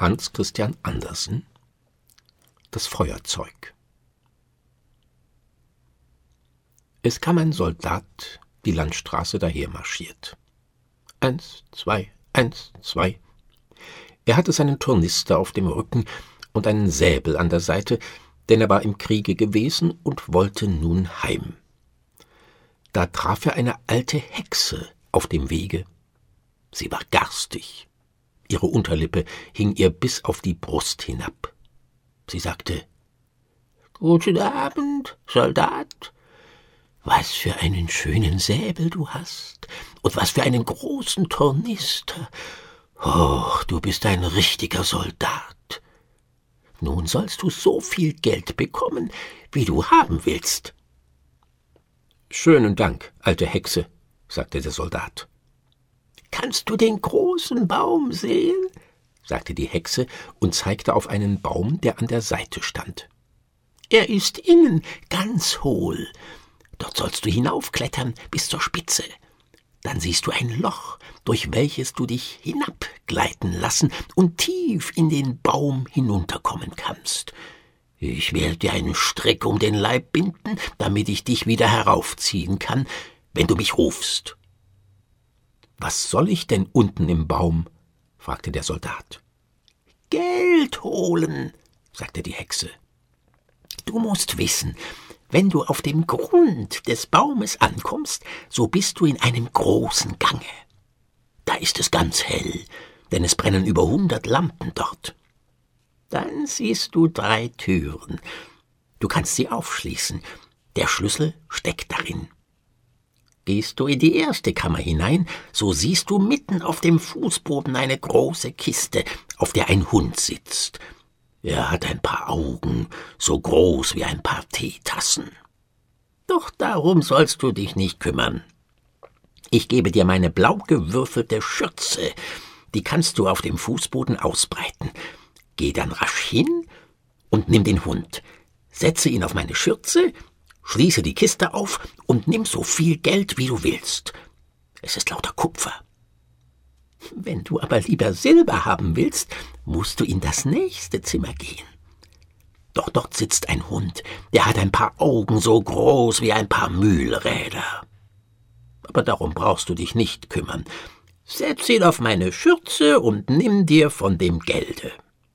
Hans Christian Andersen. Das Feuerzeug. Es kam ein Soldat die Landstraße dahermarschiert. 1, 2, 1, 2. Er hatte seinen Tornister auf dem Rücken und einen Säbel an der Seite, denn er war im Kriege gewesen und wollte nun heim. Da traf er eine alte Hexe auf dem Wege. Sie war garstig. Ihre Unterlippe hing ihr bis auf die Brust hinab. Sie sagte: »Guten Abend, Soldat. Was für einen schönen Säbel du hast und was für einen großen Tornister. Oh, du bist ein richtiger Soldat. Nun sollst du so viel Geld bekommen, wie du haben willst.« »Schönen Dank, alte Hexe«, sagte der Soldat. »Kannst du den großen Baum sehen?« sagte die Hexe und zeigte auf einen Baum, der an der Seite stand. »Er ist innen ganz hohl. Dort sollst du hinaufklettern bis zur Spitze. Dann siehst du ein Loch, durch welches du dich hinabgleiten lassen und tief in den Baum hinunterkommen kannst. Ich werde dir einen Strick um den Leib binden, damit ich dich wieder heraufziehen kann, wenn du mich rufst.« »Was soll ich denn unten im Baum?« fragte der Soldat. »Geld holen«, sagte die Hexe. »Du musst wissen, wenn du auf dem Grund des Baumes ankommst, so bist du in einem großen Gange. Da ist es ganz hell, denn es brennen über 100 Lampen dort. Dann siehst du 3 Türen. Du kannst sie aufschließen. Der Schlüssel steckt darin. Gehst du in die erste Kammer hinein, so siehst du mitten auf dem Fußboden eine große Kiste, auf der ein Hund sitzt. Er hat ein paar Augen, so groß wie ein paar Teetassen. Doch darum sollst du dich nicht kümmern. Ich gebe dir meine blau gewürfelte Schürze, die kannst du auf dem Fußboden ausbreiten. Geh dann rasch hin und nimm den Hund, setze ihn auf meine Schürze, schließe die Kiste auf und nimm so viel Geld, wie du willst. Es ist lauter Kupfer. Wenn du aber lieber Silber haben willst, musst du in das nächste Zimmer gehen. Doch dort sitzt ein Hund, der hat ein paar Augen so groß wie ein paar Mühlräder. Aber darum brauchst du dich nicht kümmern. Setz ihn auf meine Schürze und nimm dir von dem Gelde.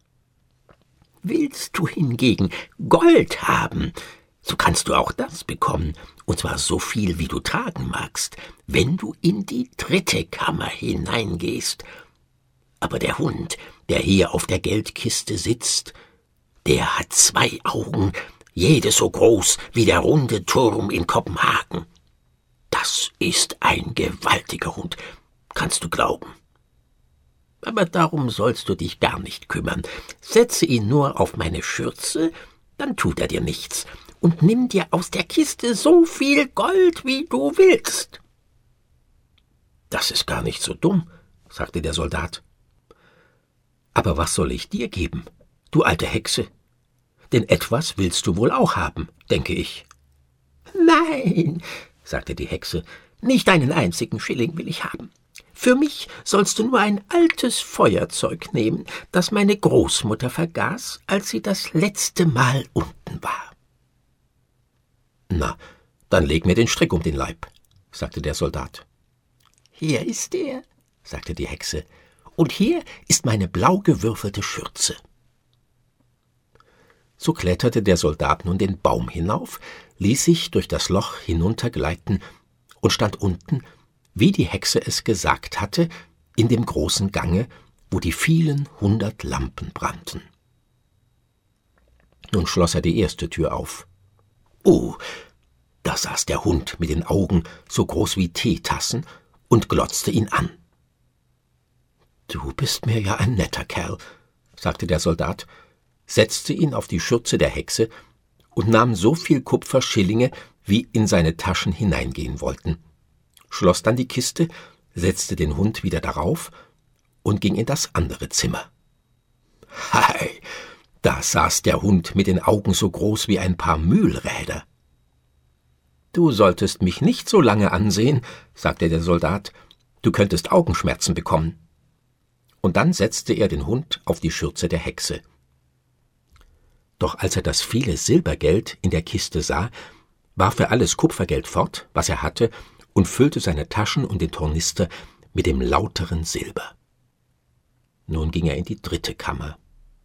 Willst du hingegen Gold haben, so kannst du auch das bekommen, und zwar so viel, wie du tragen magst, wenn du in die 3. Kammer hineingehst. Aber der Hund, der hier auf der Geldkiste sitzt, der hat 2 Augen, jedes so groß wie der runde Turm in Kopenhagen. Das ist ein gewaltiger Hund, kannst du glauben. Aber darum sollst du dich gar nicht kümmern. Setze ihn nur auf meine Schürze, dann tut er dir nichts. Und nimm dir aus der Kiste so viel Gold, wie du willst.« »Das ist gar nicht so dumm«, sagte der Soldat. »Aber was soll ich dir geben, du alte Hexe? Denn etwas willst du wohl auch haben, denke ich.« »Nein«, sagte die Hexe, »nicht einen einzigen Schilling will ich haben. Für mich sollst du nur ein altes Feuerzeug nehmen, das meine Großmutter vergaß, als sie das letzte Mal unten war.« »Na, dann leg mir den Strick um den Leib«, sagte der Soldat. »Hier ist er«, sagte die Hexe, »und hier ist meine blau gewürfelte Schürze.« So kletterte der Soldat nun den Baum hinauf, ließ sich durch das Loch hinuntergleiten und stand unten, wie die Hexe es gesagt hatte, in dem großen Gange, wo die vielen 100 Lampen brannten. Nun schloss er die erste Tür auf. Oh, da saß der Hund mit den Augen so groß wie Teetassen und glotzte ihn an. »Du bist mir ja ein netter Kerl«, sagte der Soldat, setzte ihn auf die Schürze der Hexe und nahm so viel Kupferschillinge, wie in seine Taschen hineingehen wollten, schloss dann die Kiste, setzte den Hund wieder darauf und ging in das andere Zimmer. Hei, da saß der Hund mit den Augen so groß wie ein paar Mühlräder. »Du solltest mich nicht so lange ansehen«, sagte der Soldat, »du könntest Augenschmerzen bekommen.« und dann setzte er den Hund auf die Schürze der Hexe. Doch als er das viele Silbergeld in der Kiste sah, warf er alles Kupfergeld fort, was er hatte, und füllte seine Taschen und den Tornister mit dem lauteren Silber. Nun ging er in die 3. Kammer.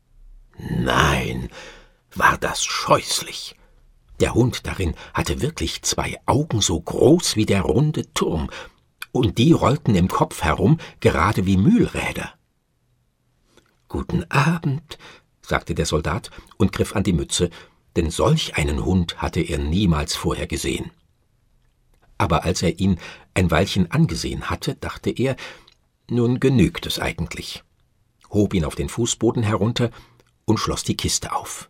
Nein, war das scheußlich! Der Hund darin hatte wirklich 2 Augen so groß wie der runde Turm, und die rollten im Kopf herum, gerade wie Mühlräder. »Guten Abend«, sagte der Soldat und griff an die Mütze, denn solch einen Hund hatte er niemals vorher gesehen. Aber als er ihn ein Weilchen angesehen hatte, dachte er, nun genügt es eigentlich, hob ihn auf den Fußboden herunter und schloss die Kiste auf.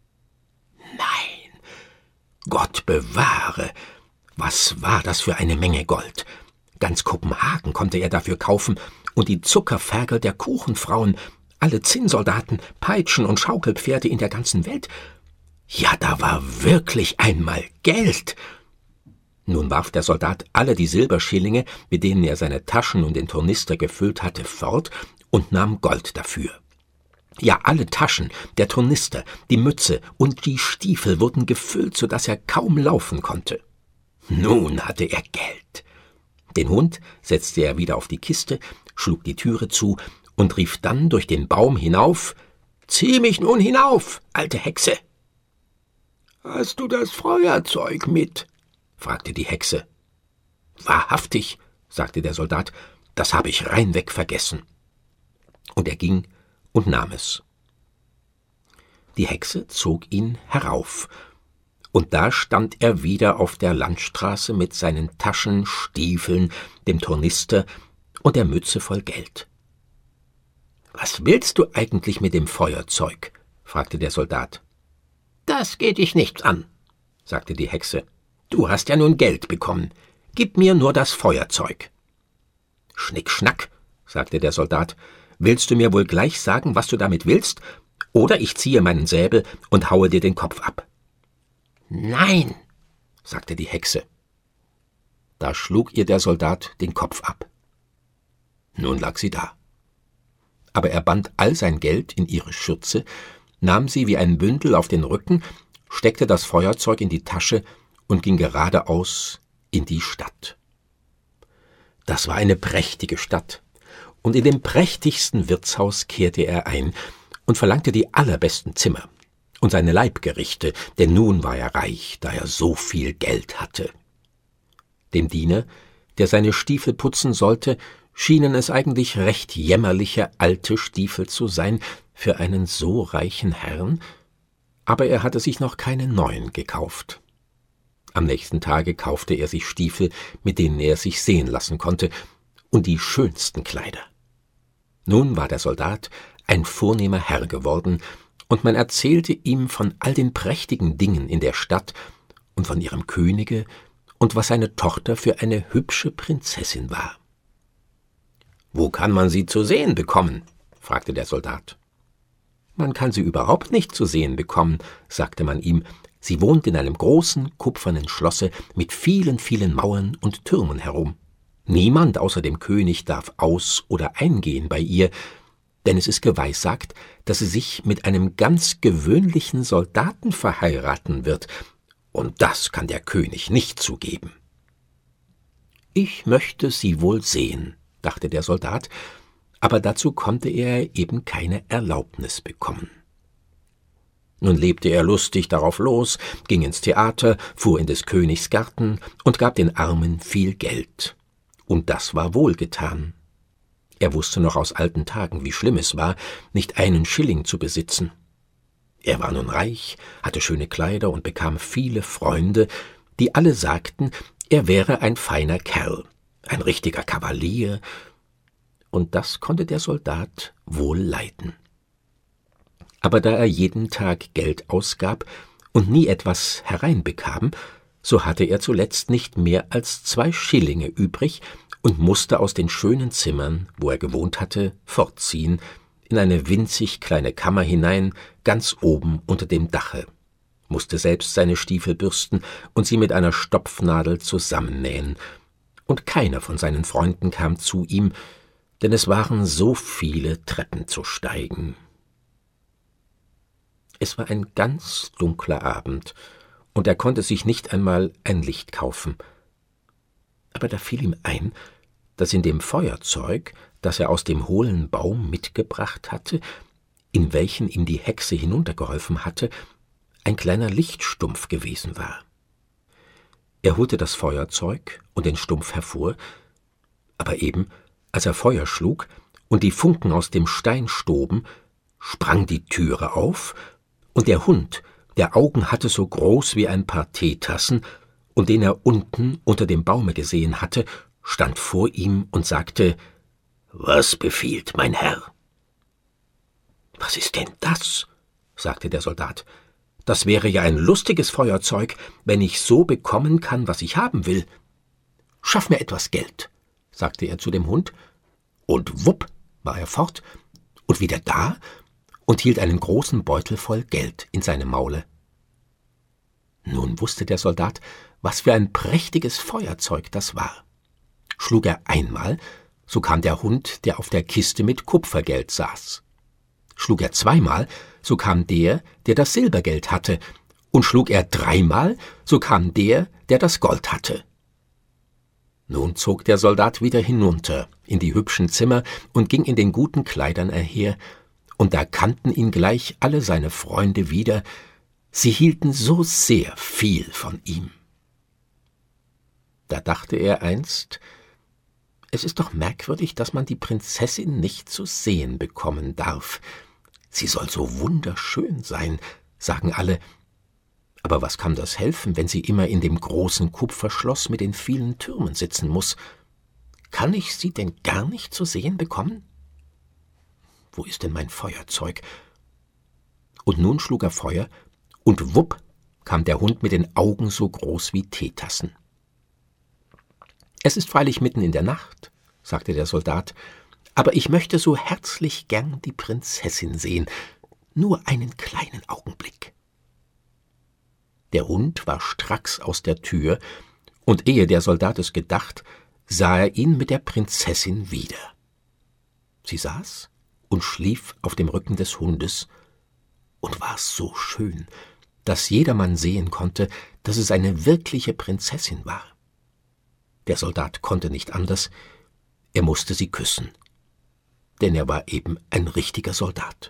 Nein, Gott bewahre, was war das für eine Menge Gold! Ganz Kopenhagen konnte er dafür kaufen, und die Zuckerferkel der Kuchenfrauen, alle Zinnsoldaten, Peitschen und Schaukelpferde in der ganzen Welt. Ja, da war wirklich einmal Geld. Nun warf der Soldat alle die Silberschillinge, mit denen er seine Taschen und den Tornister gefüllt hatte, fort und nahm Gold dafür. Ja, alle Taschen, der Tornister, die Mütze und die Stiefel wurden gefüllt, so dass er kaum laufen konnte. Nun hatte er Geld. Den Hund setzte er wieder auf die Kiste, schlug die Türe zu und rief dann durch den Baum hinauf: »Zieh mich nun hinauf, alte Hexe!« »Hast du das Feuerzeug mit?« fragte die Hexe. »Wahrhaftig«, sagte der Soldat, »das habe ich reinweg vergessen.« Und er ging und nahm es. Die Hexe zog ihn herauf, und da stand er wieder auf der Landstraße mit seinen Taschen, Stiefeln, dem Tornister und der Mütze voll Geld. »Was willst du eigentlich mit dem Feuerzeug?« fragte der Soldat. »Das geht dich nichts an«, sagte die Hexe. »Du hast ja nun Geld bekommen. Gib mir nur das Feuerzeug.« »Schnick, schnack«, sagte der Soldat. »Willst du mir wohl gleich sagen, was du damit willst, oder ich ziehe meinen Säbel und haue dir den Kopf ab?« »Nein«, sagte die Hexe. Da schlug ihr der Soldat den Kopf ab. Nun lag sie da. Aber er band all sein Geld in ihre Schürze, nahm sie wie ein Bündel auf den Rücken, steckte das Feuerzeug in die Tasche und ging geradeaus in die Stadt. Das war eine prächtige Stadt, und in dem prächtigsten Wirtshaus kehrte er ein und verlangte die allerbesten Zimmer und seine Leibgerichte, denn nun war er reich, da er so viel Geld hatte. Dem Diener, der seine Stiefel putzen sollte, schienen es eigentlich recht jämmerliche alte Stiefel zu sein für einen so reichen Herrn, aber er hatte sich noch keine neuen gekauft. Am nächsten Tage kaufte er sich Stiefel, mit denen er sich sehen lassen konnte, und die schönsten Kleider. Nun war der Soldat ein vornehmer Herr geworden, und man erzählte ihm von all den prächtigen Dingen in der Stadt und von ihrem Könige und was seine Tochter für eine hübsche Prinzessin war. »Wo kann man sie zu sehen bekommen?« fragte der Soldat. »Man kann sie überhaupt nicht zu sehen bekommen«, sagte man ihm. »Sie wohnt in einem großen, kupfernen Schlosse mit vielen, vielen Mauern und Türmen herum. Niemand außer dem König darf aus- oder eingehen bei ihr, denn es ist geweissagt, dass sie sich mit einem ganz gewöhnlichen Soldaten verheiraten wird, und das kann der König nicht zugeben.« »Ich möchte sie wohl sehen«, dachte der Soldat, aber dazu konnte er eben keine Erlaubnis bekommen. Nun lebte er lustig darauf los, ging ins Theater, fuhr in des Königs Garten und gab den Armen viel Geld. Und das war wohlgetan. Er wusste noch aus alten Tagen, wie schlimm es war, nicht einen Schilling zu besitzen. Er war nun reich, hatte schöne Kleider und bekam viele Freunde, die alle sagten, er wäre ein feiner Kerl, ein richtiger Kavalier, und das konnte der Soldat wohl leiden. Aber da er jeden Tag Geld ausgab und nie etwas hereinbekam, so hatte er zuletzt nicht mehr als 2 Schillinge übrig und musste aus den schönen Zimmern, wo er gewohnt hatte, fortziehen, in eine winzig kleine Kammer hinein, ganz oben unter dem Dache, musste selbst seine Stiefel bürsten und sie mit einer Stopfnadel zusammennähen, und keiner von seinen Freunden kam zu ihm, denn es waren so viele Treppen zu steigen. Es war ein ganz dunkler Abend, und er konnte sich nicht einmal ein Licht kaufen. Aber da fiel ihm ein, dass in dem Feuerzeug, das er aus dem hohlen Baum mitgebracht hatte, in welchen ihm die Hexe hinuntergeholfen hatte, ein kleiner Lichtstumpf gewesen war. Er holte das Feuerzeug und den Stumpf hervor, aber eben, als er Feuer schlug und die Funken aus dem Stein stoben, sprang die Türe auf, und der Hund, der Augen hatte so groß wie ein paar Teetassen und den er unten unter dem Baume gesehen hatte, stand vor ihm und sagte: »Was befiehlt mein Herr?« »Was ist denn das?« sagte der Soldat. »Das wäre ja ein lustiges Feuerzeug, wenn ich so bekommen kann, was ich haben will. Schaff mir etwas Geld«, sagte er zu dem Hund, und wupp war er fort und wieder da und hielt einen großen Beutel voll Geld in seinem Maule. Nun wusste der Soldat, was für ein prächtiges Feuerzeug das war. Schlug er einmal, so kam der Hund, der auf der Kiste mit Kupfergeld saß. Schlug er zweimal, so kam der das Silbergeld hatte, und schlug er dreimal, so kam der das Gold hatte. Nun zog der Soldat wieder hinunter in die hübschen Zimmer und ging in den guten Kleidern einher, und da kannten ihn gleich alle seine Freunde wieder, sie hielten so sehr viel von ihm. Da dachte er einst: Es ist doch merkwürdig, dass man die Prinzessin nicht zu sehen bekommen darf. Sie soll so wunderschön sein, sagen alle. Aber was kann das helfen, wenn sie immer in dem großen Kupferschloss mit den vielen Türmen sitzen muss? Kann ich sie denn gar nicht zu sehen bekommen? Wo ist denn mein Feuerzeug? Und nun schlug er Feuer, und wupp kam der Hund mit den Augen so groß wie Teetassen. »Es ist freilich mitten in der Nacht«, sagte der Soldat, »aber ich möchte so herzlich gern die Prinzessin sehen, nur einen kleinen Augenblick.« Der Hund war stracks aus der Tür, und ehe der Soldat es gedacht, sah er ihn mit der Prinzessin wieder. Sie saß und schlief auf dem Rücken des Hundes und war so schön, dass jedermann sehen konnte, dass es eine wirkliche Prinzessin war. Der Soldat konnte nicht anders, er musste sie küssen, denn er war eben ein richtiger Soldat.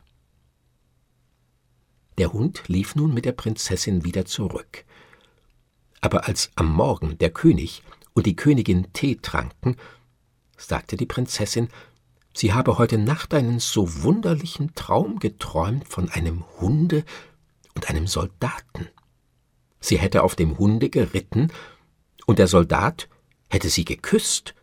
Der Hund lief nun mit der Prinzessin wieder zurück. Aber als am Morgen der König und die Königin Tee tranken, sagte die Prinzessin, sie habe heute Nacht einen so wunderlichen Traum geträumt von einem Hunde und einem Soldaten. Sie hätte auf dem Hunde geritten, und der Soldat hätte sie geküsst.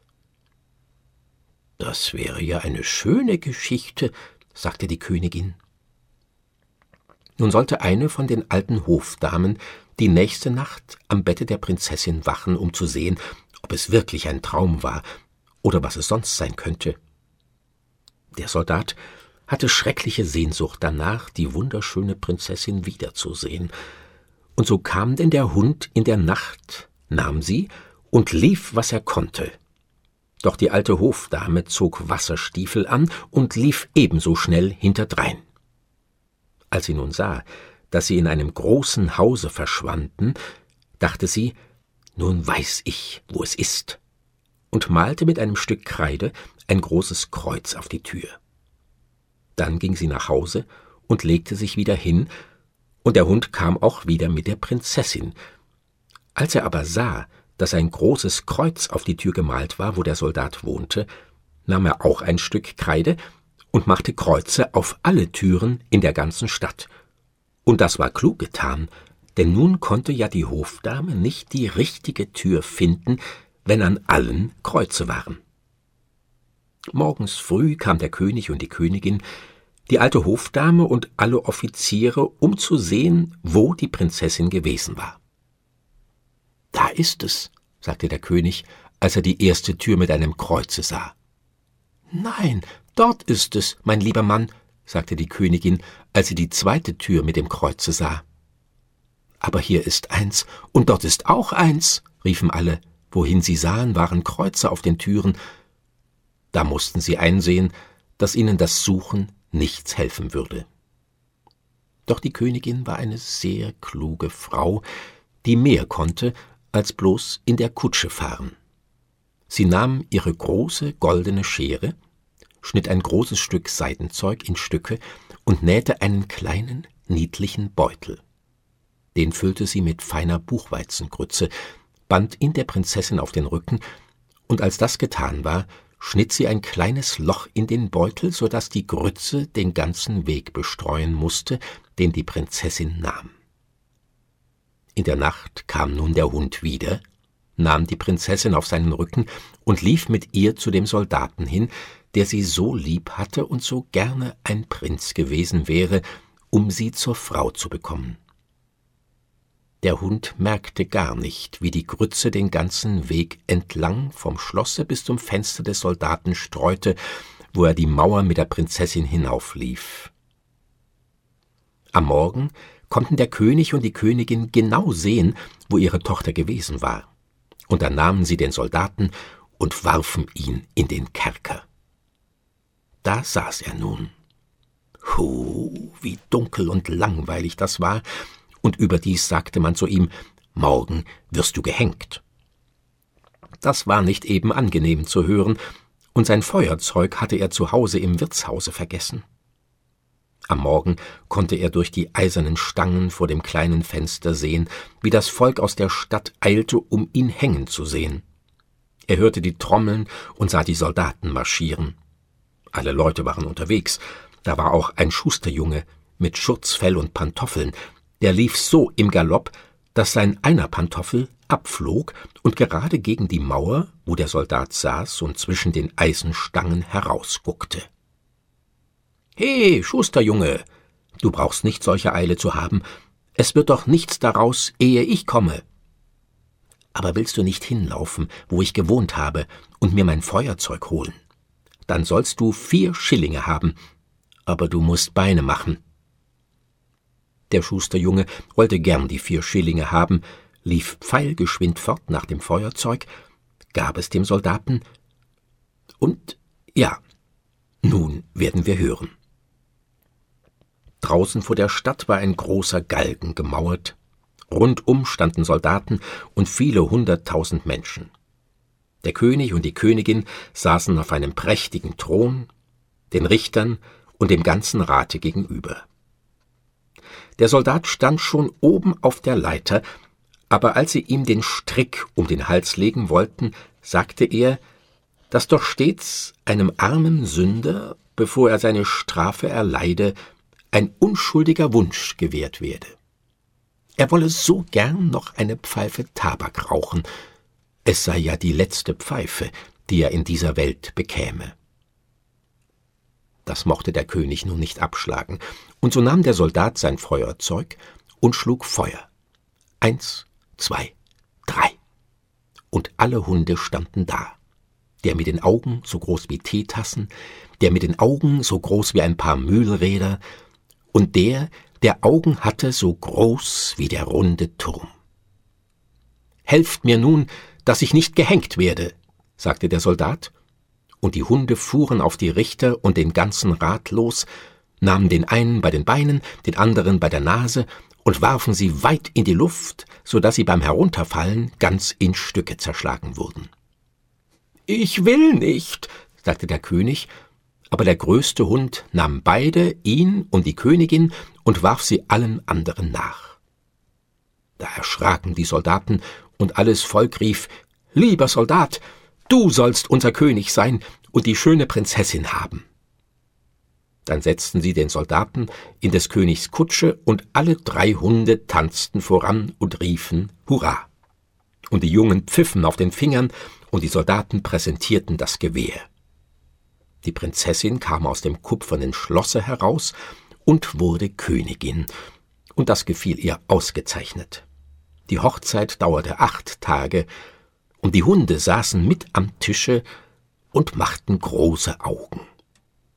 »Das wäre ja eine schöne Geschichte«, sagte die Königin. Nun sollte eine von den alten Hofdamen die nächste Nacht am Bette der Prinzessin wachen, um zu sehen, ob es wirklich ein Traum war oder was es sonst sein könnte. Der Soldat hatte schreckliche Sehnsucht danach, die wunderschöne Prinzessin wiederzusehen. Und so kam denn der Hund in der Nacht, nahm sie und lief, was er konnte. Doch die alte Hofdame zog Wasserstiefel an und lief ebenso schnell hinterdrein. Als sie nun sah, dass sie in einem großen Hause verschwanden, dachte sie, nun weiß ich, wo es ist, und malte mit einem Stück Kreide ein großes Kreuz auf die Tür. Dann ging sie nach Hause und legte sich wieder hin, und der Hund kam auch wieder mit der Prinzessin. Als er aber sah, dass ein großes Kreuz auf die Tür gemalt war, wo der Soldat wohnte, nahm er auch ein Stück Kreide und machte Kreuze auf alle Türen in der ganzen Stadt. Und das war klug getan, denn nun konnte ja die Hofdame nicht die richtige Tür finden, wenn an allen Kreuze waren. Morgens früh kam der König und die Königin, die alte Hofdame und alle Offiziere, um zu sehen, wo die Prinzessin gewesen war. »Da ist es«, sagte der König, als er die erste Tür mit einem Kreuze sah. »Nein, dort ist es, mein lieber Mann«, sagte die Königin, als sie die zweite Tür mit dem Kreuze sah. »Aber hier ist eins, und dort ist auch eins«, riefen alle. Wohin sie sahen, waren Kreuze auf den Türen. Da mussten sie einsehen, dass ihnen das Suchen nichts helfen würde. Doch die Königin war eine sehr kluge Frau, die mehr konnte, als bloß in der Kutsche fahren. Sie nahm ihre große goldene Schere, schnitt ein großes Stück Seidenzeug in Stücke und nähte einen kleinen, niedlichen Beutel. Den füllte sie mit feiner Buchweizengrütze, band ihn der Prinzessin auf den Rücken, und als das getan war, schnitt sie ein kleines Loch in den Beutel, so daß die Grütze den ganzen Weg bestreuen musste, den die Prinzessin nahm. In der Nacht kam nun der Hund wieder, nahm die Prinzessin auf seinen Rücken und lief mit ihr zu dem Soldaten hin, der sie so lieb hatte und so gerne ein Prinz gewesen wäre, um sie zur Frau zu bekommen. Der Hund merkte gar nicht, wie die Grütze den ganzen Weg entlang vom Schlosse bis zum Fenster des Soldaten streute, wo er die Mauer mit der Prinzessin hinauflief. Am Morgen konnten der König und die Königin genau sehen, wo ihre Tochter gewesen war, und dann nahmen sie den Soldaten und warfen ihn in den Kerker. Da saß er nun. Wie dunkel und langweilig das war, und überdies sagte man zu ihm, morgen wirst du gehängt. Das war nicht eben angenehm zu hören, und sein Feuerzeug hatte er zu Hause im Wirtshause vergessen. Am Morgen konnte er durch die eisernen Stangen vor dem kleinen Fenster sehen, wie das Volk aus der Stadt eilte, um ihn hängen zu sehen. Er hörte die Trommeln und sah die Soldaten marschieren. Alle Leute waren unterwegs. Da war auch ein Schusterjunge mit Schurzfell und Pantoffeln. Der lief so im Galopp, dass sein einer Pantoffel abflog und gerade gegen die Mauer, wo der Soldat saß und zwischen den Eisenstangen herausguckte. »He, Schusterjunge, du brauchst nicht solche Eile zu haben. Es wird doch nichts daraus, ehe ich komme.« »Aber willst du nicht hinlaufen, wo ich gewohnt habe, und mir mein Feuerzeug holen? Dann sollst du 4 Schillinge haben, aber du musst Beine machen.« Der Schusterjunge wollte gern die 4 Schillinge haben, lief pfeilgeschwind fort nach dem Feuerzeug, gab es dem Soldaten, und ja, nun werden wir hören. Draußen vor der Stadt war ein großer Galgen gemauert, rundum standen Soldaten und viele 100.000 Menschen. Der König und die Königin saßen auf einem prächtigen Thron, den Richtern und dem ganzen Rate gegenüber. Der Soldat stand schon oben auf der Leiter, aber als sie ihm den Strick um den Hals legen wollten, sagte er, dass doch stets einem armen Sünder, bevor er seine Strafe erleide, ein unschuldiger Wunsch gewährt werde. Er wolle so gern noch eine Pfeife Tabak rauchen, es sei ja die letzte Pfeife, die er in dieser Welt bekäme. Das mochte der König nun nicht abschlagen, und so nahm der Soldat sein Feuerzeug und schlug Feuer. 1, 2, 3. Und alle Hunde standen da. Der mit den Augen so groß wie Teetassen, der mit den Augen so groß wie ein paar Mühlräder und der Augen hatte so groß wie der runde Turm. »Helft mir nun, dass ich nicht gehängt werde«, sagte der Soldat, und die Hunde fuhren auf die Richter und den ganzen Rat los, nahmen den einen bei den Beinen, den anderen bei der Nase und warfen sie weit in die Luft, so dass sie beim Herunterfallen ganz in Stücke zerschlagen wurden. »Ich will nicht«, sagte der König, aber der größte Hund nahm beide, ihn und die Königin, und warf sie allen anderen nach. Da erschraken die Soldaten, und alles Volk rief, »Lieber Soldat, du sollst unser König sein und die schöne Prinzessin haben.« Dann setzten sie den Soldaten in des Königs Kutsche, und alle 3 Hunde tanzten voran und riefen »Hurra!« Und die Jungen pfiffen auf den Fingern, und die Soldaten präsentierten das Gewehr. Die Prinzessin kam aus dem kupfernen Schlosse heraus und wurde Königin, und das gefiel ihr ausgezeichnet. Die Hochzeit dauerte 8 Tage, und die Hunde saßen mit am Tische und machten große Augen.